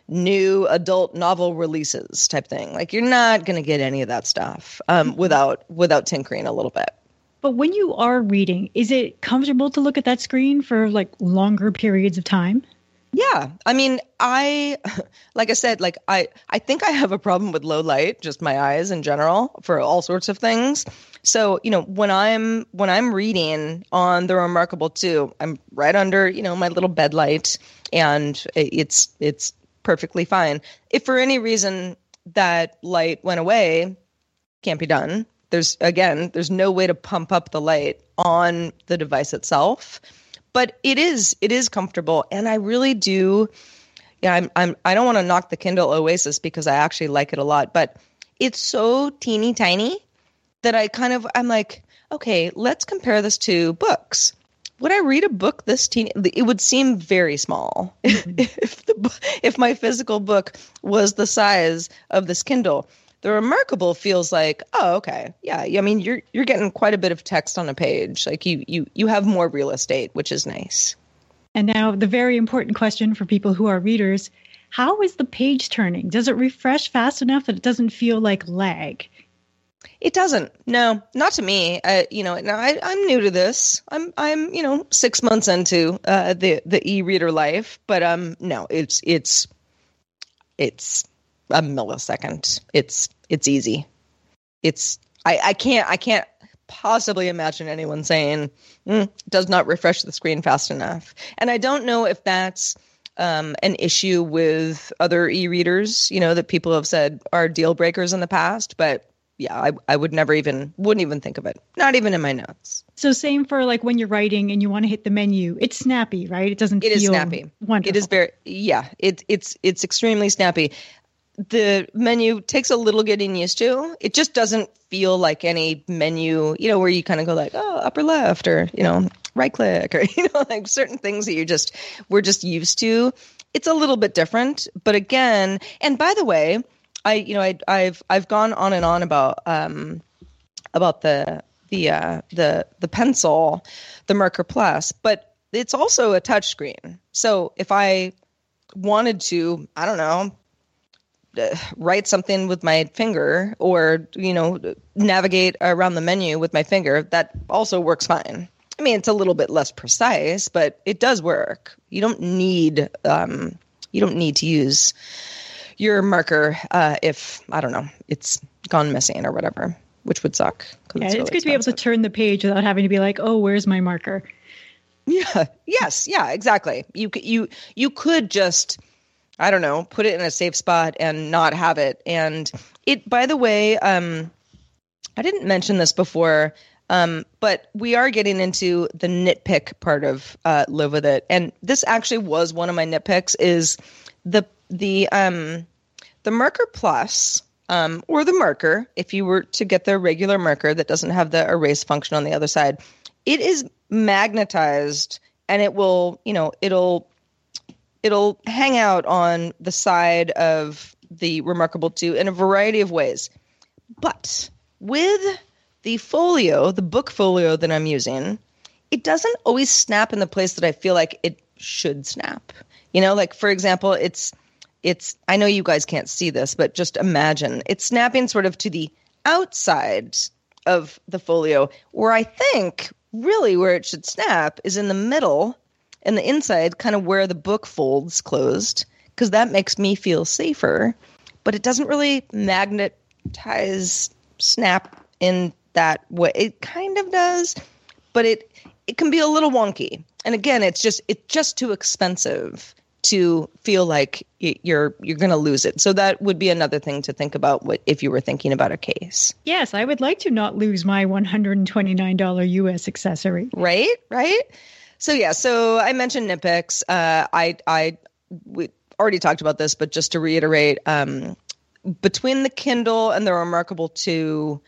new adult novel releases type thing. Like you're not going to get any of that stuff um, without without tinkering a little bit. But when you are reading, is it comfortable to look at that screen for like longer periods of time? Yeah. I mean, I, like I said, like I, I think I have a problem with low light, just my eyes in general for all sorts of things. So, you know, when I'm, when I'm reading on The Remarkable two, I'm right under, you know, my little bed light and it's, it's perfectly fine. If for any reason that light went away, can't be done. There's, again, there's no way to pump up the light on the device itself. But it is it is comfortable, and I really do. Yeah, I'm I'm I don't want to knock the Kindle Oasis because I actually like it a lot, but it's so teeny tiny that I kind of I'm like, okay, let's compare this to books. Would I read a book this teeny? It would seem very small mm-hmm. if the if my physical book was the size of this Kindle. The Remarkable feels like, oh, okay, yeah. I mean, you're you're getting quite a bit of text on a page. Like you you you have more real estate, which is nice. And now the very important question for people who are readers: how is the page turning? Does it refresh fast enough that it doesn't feel like lag? It doesn't. No, not to me. Uh, you know, now I, I'm new to this. I'm I'm you know six months into uh, the the e-reader life, but um no, it's it's it's. a millisecond. It's it's easy. It's I, I can't I can't possibly imagine anyone saying mm, does not refresh the screen fast enough. And I don't know if that's um, an issue with other e-readers, you know, that people have said are deal breakers in the past. But yeah, I I would never even wouldn't even think of it. Not even in my notes. So same for like when you're writing and you want to hit the menu. It's snappy, right? It doesn't it feel is snappy. Wonderful. It is very yeah. It it's it's extremely snappy. The menu takes a little getting used to. It just doesn't feel like any menu, you know, where you kind of go like, oh, upper left or, you know, right click or, you know, like certain things that you're just, we're just used to. It's a little bit different. But again, and by the way, I, you know, I, I've, I've gone on and on about, um, about the, the, uh, the, the pencil, the Marker Plus, but it's also a touch screen. So if I wanted to, I don't know, write something with my finger or, you know, navigate around the menu with my finger, that also works fine. I mean, it's a little bit less precise, but it does work. You don't need, um, you don't need to use your marker uh, if, I don't know, it's gone missing or whatever, which would suck. Yeah, it's, it's really good to be able to turn the page without having to be like, oh, where's my marker? Yeah. Yes. Yeah, exactly. You you you could just, I don't know, put it in a safe spot and not have it. And it, by the way, um, I didn't mention this before, um, but we are getting into the nitpick part of uh, Live With It. And this actually was one of my nitpicks is the, the, um, the Marker Plus, um, or the marker, if you were to get the regular marker that doesn't have the erase function on the other side, it is magnetized and it will, you know, it'll, It'll hang out on the side of the Remarkable two in a variety of ways. But with the folio, the book folio that I'm using, it doesn't always snap in the place that I feel like it should snap. You know, like, for example, it's, it's, I know you guys can't see this, but just imagine it's snapping sort of to the outside of the folio, where I think really where it should snap is in the middle and the inside, kind of where the book folds closed, because that makes me feel safer. But it doesn't really magnetize snap in that way. It kind of does, but it it can be a little wonky. And again, it's just it's just too expensive to feel like you're you're going to lose it. So that would be another thing to think about what, if you were thinking about a case. Yes, I would like to not lose my one hundred twenty-nine dollars U S accessory. Right, right. So yeah, so I mentioned nitpicks. Uh, I I we already talked about this, but just to reiterate, um, between the Kindle and the Remarkable two,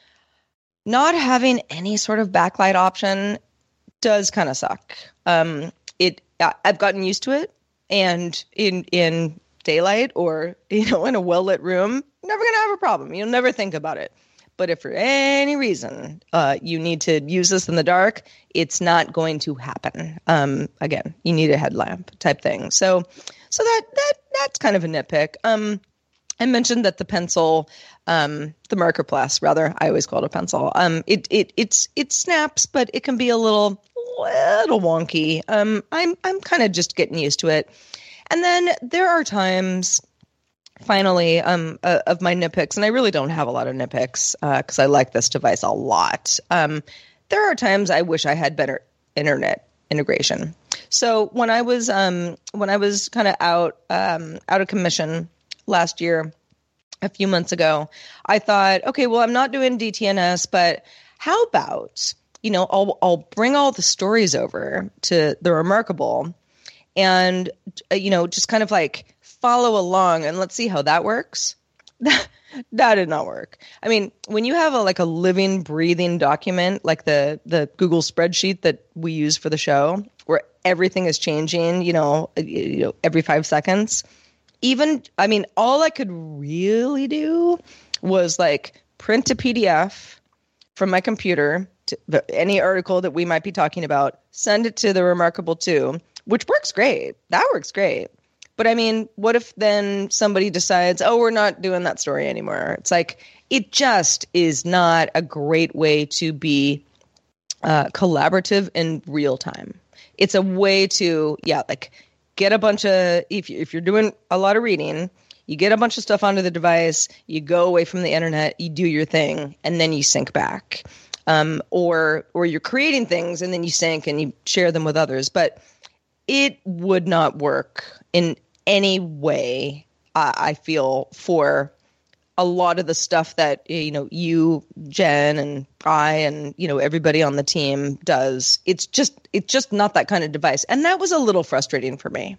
not having any sort of backlight option does kind of suck. Um, it I've gotten used to it, and in in daylight or you know in a well lit room, never gonna have a problem. You'll never think about it. But if for any reason uh, you need to use this in the dark, it's not going to happen. Um, again, you need a headlamp type thing. So, so that that that's kind of a nitpick. Um, I mentioned that the pencil, um, the Marker Plus, rather, I always call it a pencil. Um, it it it's it snaps, but it can be a little little wonky. Um, I'm I'm kind of just getting used to it. And then there are times, finally, um, uh, of my nitpicks, and I really don't have a lot of nitpicks because uh, I like this device a lot. Um, there are times I wish I had better internet integration. So when I was um, when I was kind of out um, out of commission last year, a few months ago, I thought, okay, well, I'm not doing D T N S, but how about, you know, I'll I'll bring all the stories over to the Remarkable, and uh, you know, just kind of like follow along, and let's see how that works. That did not work. I mean, when you have a like a living, breathing document like the the Google spreadsheet that we use for the show, where everything is changing, you know, you know, every five seconds. Even, I mean, all I could really do was like print a P D F from my computer to the, any article that we might be talking about, send it to the Remarkable two, which works great. That works great. But I mean, what if then somebody decides, oh, we're not doing that story anymore? It's like, it just is not a great way to be uh, collaborative in real time. It's a way to, yeah, like get a bunch of, if, you, if you're doing a lot of reading, you get a bunch of stuff onto the device, you go away from the internet, you do your thing, and then you sync back. Um, or or you're creating things and then you sync and you share them with others. But it would not work in any way, uh, I feel, for a lot of the stuff that, you know, you, Jen, and I, and, you know, everybody on the team does. It's just, it's just not that kind of device. And that was a little frustrating for me.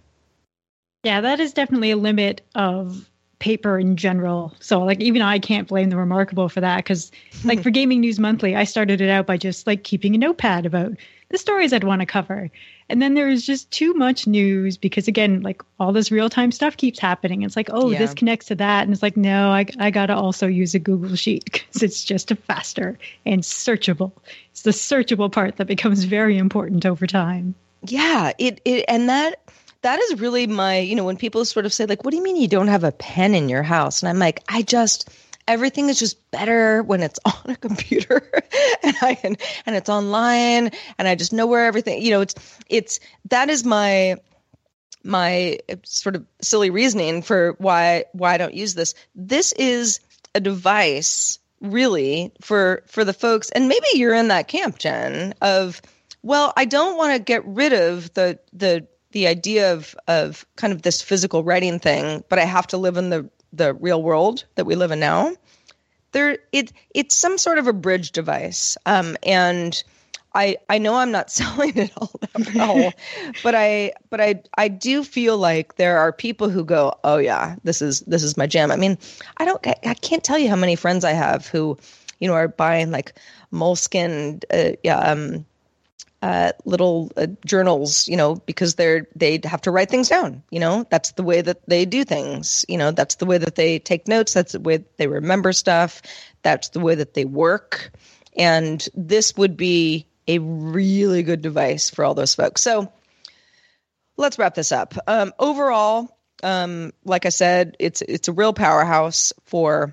Yeah, that is definitely a limit of paper in general. So like, even I can't blame the Remarkable for that. Cause like for Gaming News Monthly, I started it out by just like keeping a notepad about the stories I'd want to cover. And then there was just too much news because, again, like all this real-time stuff keeps happening. It's like, oh, yeah. This connects to that. And it's like, no, I, I got to also use a Google Sheet because it's just a faster and searchable. It's the searchable part that becomes very important over time. Yeah, it, it and that that is really my, you know, when people sort of say like, what do you mean you don't have a pen in your house? And I'm like, I just... everything is just better when it's on a computer and I can, and it's online and I just know where everything, you know, it's, it's, that is my, my sort of silly reasoning for why, why I don't use this. This is a device really for, for the folks. And maybe you're in that camp, Jen, of, well, I don't want to get rid of the, the, the idea of, of kind of this physical writing thing, but I have to live in the, the real world that we live in now. There, it it's some sort of a bridge device, um, and I I know I'm not selling it all that well, but I but I I do feel like there are people who go, oh yeah, this is this is my jam. I mean, I don't I, I can't tell you how many friends I have who, you know, are buying like Moleskine, uh, yeah, um, uh, little uh, journals, you know, because they're, they have to write things down, you know, that's the way that they do things. You know, that's the way that they take notes. That's the way they remember stuff. That's the way that they work. And this would be a really good device for all those folks. So let's wrap this up. Um, overall, um, like I said, it's, it's a real powerhouse for,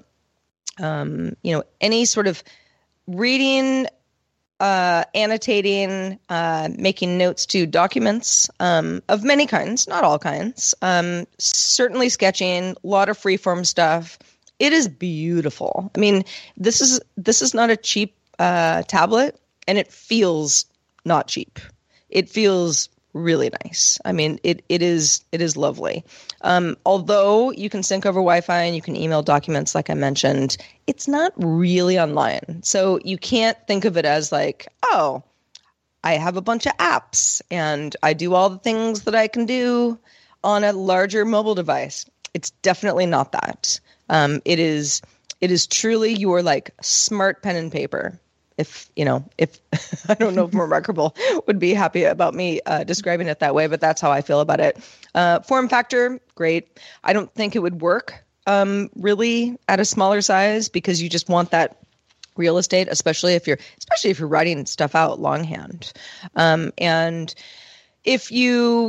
um, you know, any sort of reading, Uh, annotating, uh, making notes to documents um, of many kinds, not all kinds. Um, certainly sketching, a lot of freeform stuff. It is beautiful. I mean, this is this is not a cheap uh, tablet, and it feels not cheap. It feels really nice. I mean, it it is it is lovely. Um, although you can sync over Wi-Fi and you can email documents, like I mentioned, it's not really online. So you can't think of it as like, oh, I have a bunch of apps and I do all the things that I can do on a larger mobile device. It's definitely not that. Um, it is it is truly your like smart pen and paper. If, you know, if I don't know if Remarkable would be happy about me uh, describing it that way, but that's how I feel about it. Uh, form factor, great. I don't think it would work um, really at a smaller size because you just want that real estate, especially if you're, especially if you're writing stuff out longhand. Um, and if you, yeah,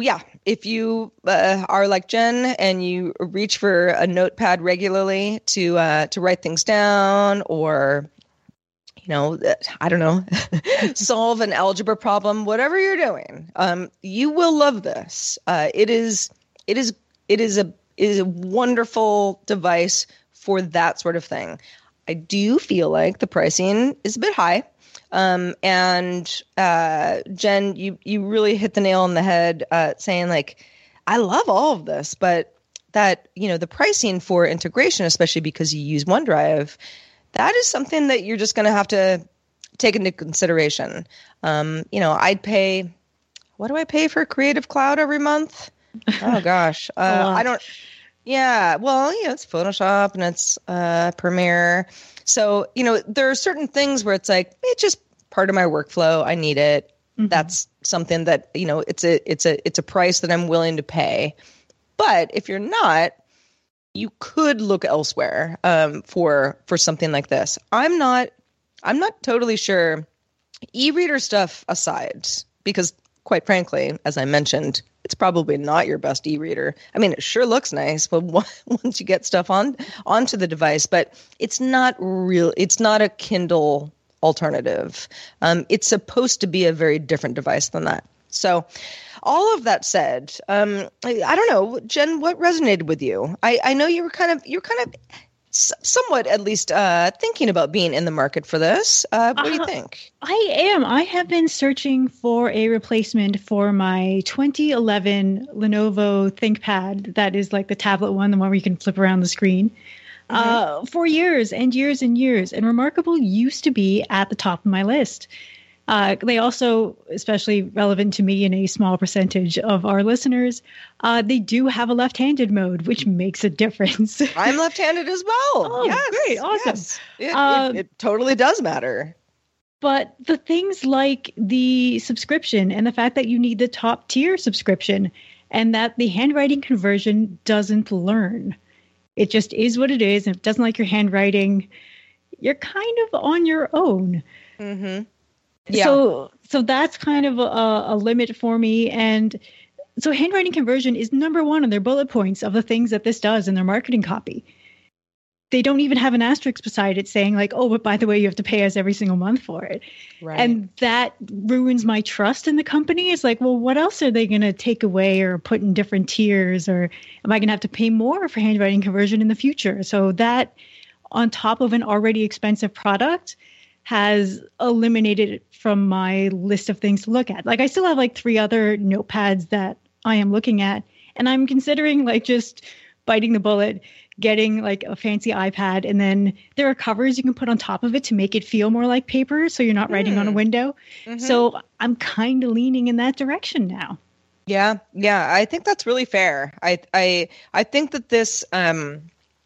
if you uh, are like Jen and you reach for a notepad regularly to uh, to write things down, or you know, I don't know, solve an algebra problem, whatever you're doing, um, you will love this. Uh, it is it is it is a it is a wonderful device for that sort of thing. I do feel like the pricing is a bit high. Um, and uh, Jen, you, you really hit the nail on the head uh, saying, like, I love all of this, but that, you know, the pricing for integration, especially because you use OneDrive, that is something that you're just going to have to take into consideration. Um, you know, I'd pay, what do I pay for Creative Cloud every month? Oh, gosh. Uh, I don't. Yeah, well, you know, it's Photoshop and it's uh, Premiere. So, you know, there are certain things where it's like, it's just part of my workflow. I need it. Mm-hmm. That's something that, you know, it's a it's a it's a price that I'm willing to pay. But if you're not, you could look elsewhere um, for for something like this. I'm not I'm not totally sure. E-reader stuff aside, because quite frankly, as I mentioned, it's probably not your best e-reader. I mean, it sure looks nice, but once you get stuff on onto the device, but it's not real. It's not a Kindle alternative. Um, it's supposed to be a very different device than that. So, all of that said, um, I, I don't know, Jen, what resonated with you? I, I know you were kind of you're kind of somewhat, at least, uh, thinking about being in the market for this. Uh, what uh, do you think? I am. I have been searching for a replacement for my twenty eleven Lenovo ThinkPad. That is like the tablet one, the one where you can flip around the screen. Mm-hmm. Uh, for years and years and years. And Remarkable used to be at the top of my list. Uh, they also, especially relevant to me and a small percentage of our listeners, uh, they do have a left-handed mode, which makes a difference. I'm left-handed as well. Oh, yes, great. Awesome. Yes. It, uh, it, it totally does matter. But the things like the subscription and the fact that you need the top tier subscription and that the handwriting conversion doesn't learn. It just is what it is. And if it doesn't like your handwriting, you're kind of on your own. Mm-hmm. Yeah. So, so that's kind of a, a limit for me. And so handwriting conversion is number one on their bullet points of the things that this does in their marketing copy. They don't even have an asterisk beside it saying like, oh, but by the way, you have to pay us every single month for it. Right. And that ruins my trust in the company. It's like, well, what else are they going to take away or put in different tiers? Or am I going to have to pay more for handwriting conversion in the future? So that on top of an already expensive product has eliminated it from my list of things to look at. Like I still have like three other notepads that I am looking at, and I'm considering like just biting the bullet, getting like a fancy iPad, and then there are covers you can put on top of it to make it feel more like paper, so you're not writing mm. on a window. Mm-hmm. So I'm kind of leaning in that direction now. Yeah, yeah, I think that's really fair. I I I think that this um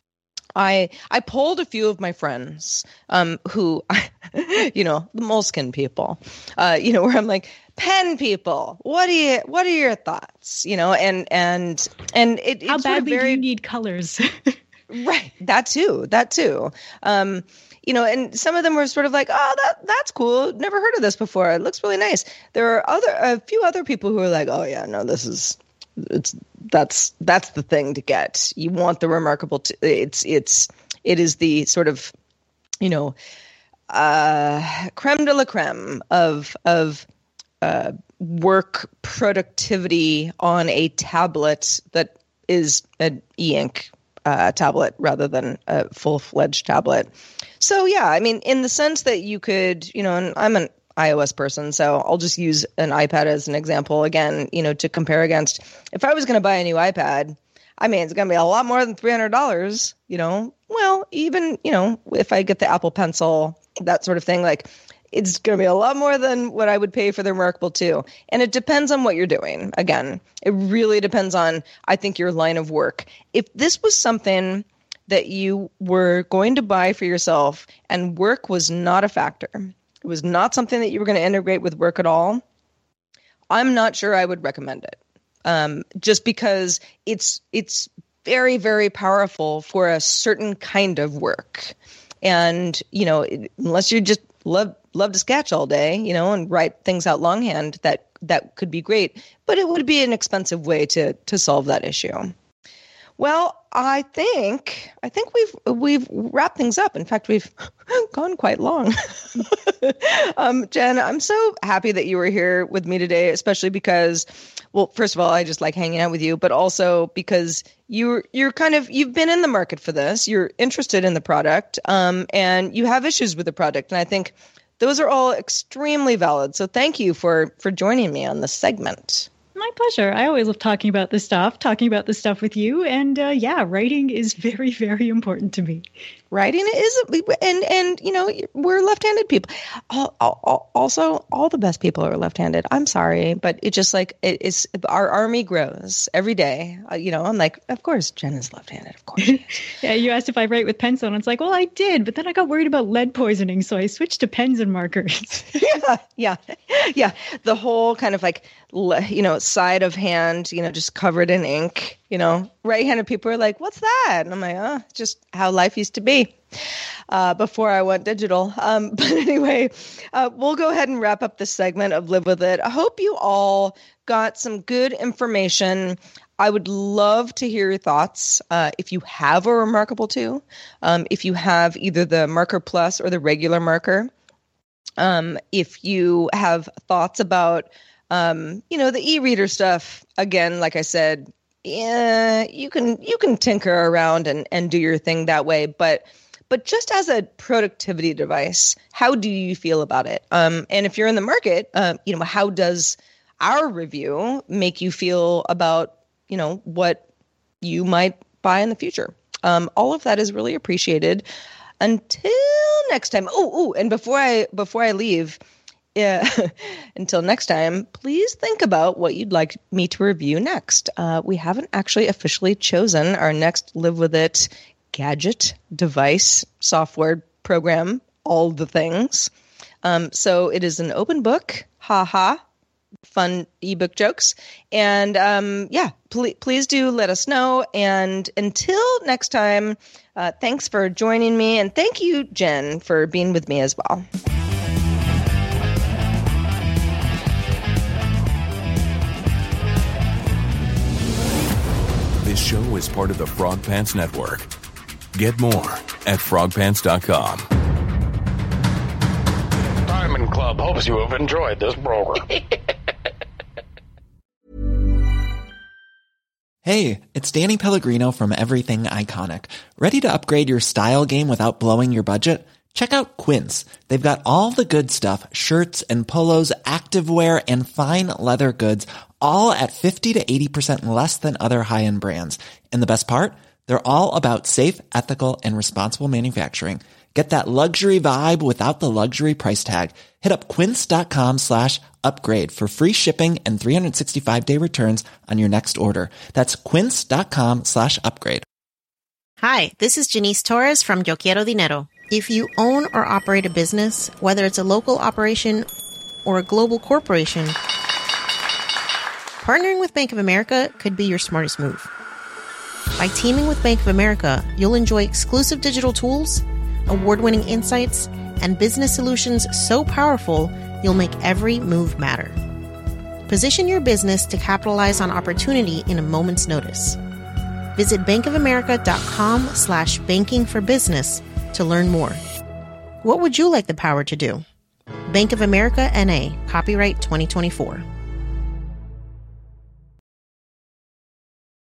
I I polled a few of my friends um, who, you know, the Moleskine people, uh, you know, where I'm like, pen people, what do you, what are your thoughts? You know, and and and it, how it's badly sort of very, do you need colors? Right, that too, that too. Um, you know, and some of them were sort of like, oh, that that's cool. Never heard of this before. It looks really nice. There are other a few other people who are like, oh yeah, no, this is. It's that's that's the thing to get. You want the Remarkable. T- it's it's it is the sort of, you know, uh, creme de la creme of of uh, work productivity on a tablet that is an e-ink uh, tablet rather than a full-fledged tablet. So yeah, I mean, in the sense that you could, you know, and I'm an iOS person, so I'll just use an iPad as an example again, you know, to compare against. If I was going to buy a new iPad, I mean, it's going to be a lot more than three hundred dollars, you know. Well, even, you know, if I get the Apple Pencil, that sort of thing, like it's going to be a lot more than what I would pay for the Remarkable two. And it depends on what you're doing. Again, it really depends on, I think, your line of work. If this was something that you were going to buy for yourself and work was not a factor, it was not something that you were going to integrate with work at all, I'm not sure I would recommend it. Um, just because it's it's very, very powerful for a certain kind of work. And, you know, unless you just love love to sketch all day, you know, and write things out longhand, that that could be great, but it would be an expensive way to to solve that issue. Well, I think I think we've we've wrapped things up. In fact, we've gone quite long. um, Jen, I'm so happy that you were here with me today, especially because, well, first of all, I just like hanging out with you, but also because you're you're kind of you've been in the market for this. You're interested in the product, um, and you have issues with the product, and I think those are all extremely valid. So thank you for for joining me on this segment. My pleasure. I always love talking about this stuff, talking about this stuff with you. And uh, yeah, writing is very, very important to me. Writing is, and, and you know, we're left-handed people. Also, all the best people are left-handed. I'm sorry, but it just like, it is, our army grows every day. Uh, you know, I'm like, of course, Jen is left-handed. Of course she is. Yeah, you asked if I write with pencil, and it's like, well, I did, but then I got worried about lead poisoning, so I switched to pens and markers. yeah, yeah, yeah. The whole kind of like, you know, side of hand, you know, just covered in ink. You know, right-handed people are like, what's that? And I'm like, oh, just how life used to be uh, before I went digital. Um, but anyway, uh, we'll go ahead and wrap up this segment of Live With It. I hope you all got some good information. I would love to hear your thoughts. Uh, if you have a Remarkable two, um, if you have either the Marker Plus or the regular marker, um, if you have thoughts about, um, you know, the e-reader stuff, again, like I said, yeah, you can you can tinker around and, and do your thing that way, but but just as a productivity device, how do you feel about it? Um, and if you're in the market, uh, you know, how does our review make you feel about, you know, what you might buy in the future? Um, all of that is really appreciated. Until next time. Oh, oh, and before I before I leave. Yeah. Until next time, please think about what you'd like me to review next. Uh, we haven't actually officially chosen our next Live With It gadget, device, software, program, all the things. Um, so it is an open book. Ha ha. Fun ebook jokes. And um, yeah, pl- please do let us know. And until next time, uh, thanks for joining me. And thank you, Jen, for being with me as well. This show is part of the Frog Pants Network. Get more at frog pants dot com. Diamond Club hopes you have enjoyed this program. Hey, it's Danny Pellegrino from Everything Iconic. Ready to upgrade your style game without blowing your budget? Check out Quince. They've got all the good stuff, shirts and polos, activewear, and fine leather goods, all at fifty to eighty percent less than other high-end brands. And the best part? They're all about safe, ethical, and responsible manufacturing. Get that luxury vibe without the luxury price tag. Hit up quince.com slash upgrade for free shipping and three sixty-five day returns on your next order. That's quince.com slash upgrade. Hi, this is Janice Torres from Yo Quiero Dinero. If you own or operate a business, whether it's a local operation or a global corporation, partnering with Bank of America could be your smartest move. By teaming with Bank of America, you'll enjoy exclusive digital tools, award-winning insights, and business solutions so powerful, you'll make every move matter. Position your business to capitalize on opportunity in a moment's notice. Visit bankofamerica.com slash banking for business to learn more. What would you like the power to do? Bank of America N A, copyright twenty twenty-four.